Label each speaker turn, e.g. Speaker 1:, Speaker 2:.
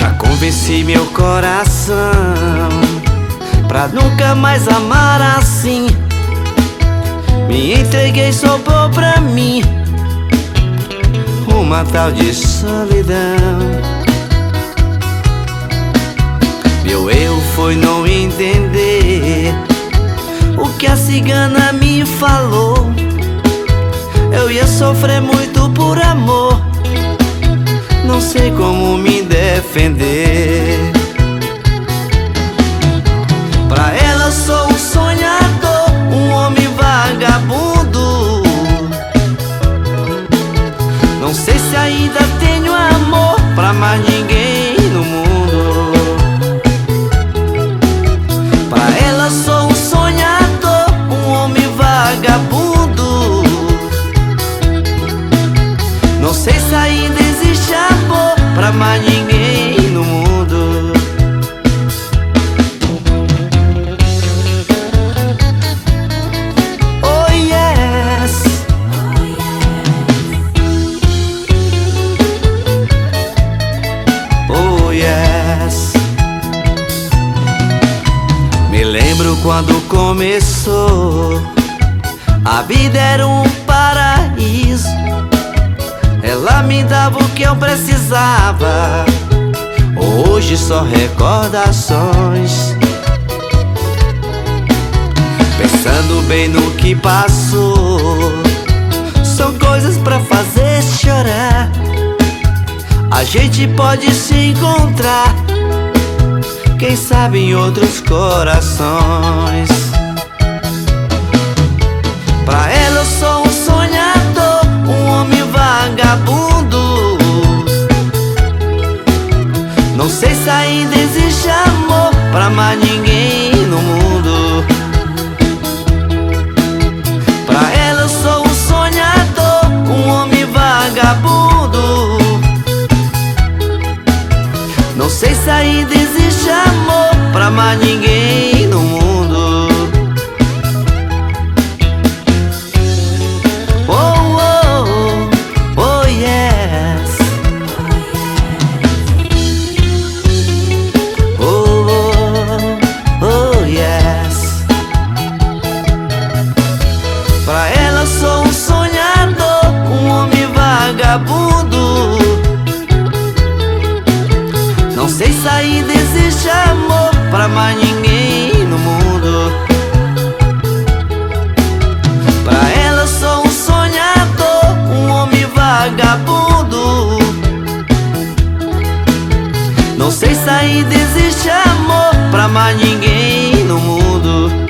Speaker 1: Já convenci meu coração pra nunca mais amar assim. Me entreguei, sobrou pra mim uma tal de solidão. Meu erro foi não entender o que a cigana me falou. Eu ia sofrer muito por amor, não sei como me defender. Pra ela sou um sonhador, um homem vagabundo. Não sei se ainda tenho amor pra mais ninguém no mundo. Pra ela sou um sonhador, um homem vagabundo. Não sei se ainda existe amor pra mais ninguém no mundo. Oh yes, oh yes. Me lembro quando começou, a vida era um paraíso. Ela me dava o que eu precisava, hoje só recordações. Pensando bem no que passou, são coisas pra fazer chorar. A gente pode se encontrar, quem sabe em outros corações. Pra ela eu sou um sonhador, um homem vagabundo. Não sei se ainda existe amor pra mais ninguém no mundo. Pra ela eu sou um sonhador, um homem vagabundo. Não sei se ainda existe amor pra mais ninguém no mundo. Oh, oh, oh yes. Oh, oh, oh yes. Pra ela sou um sonhador, um homem vagabundo. Não sei se ainda existe amor pra mais ninguém no mundo. Pra ela sou um sonhador, um homem vagabundo. Não sei se ainda existe amor pra mais ninguém no mundo.